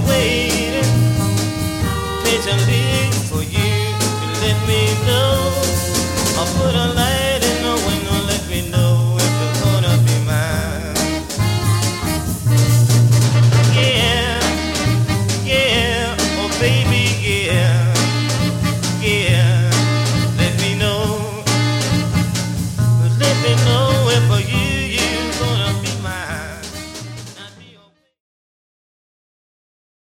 waiting patiently for you to let me know. I'll put a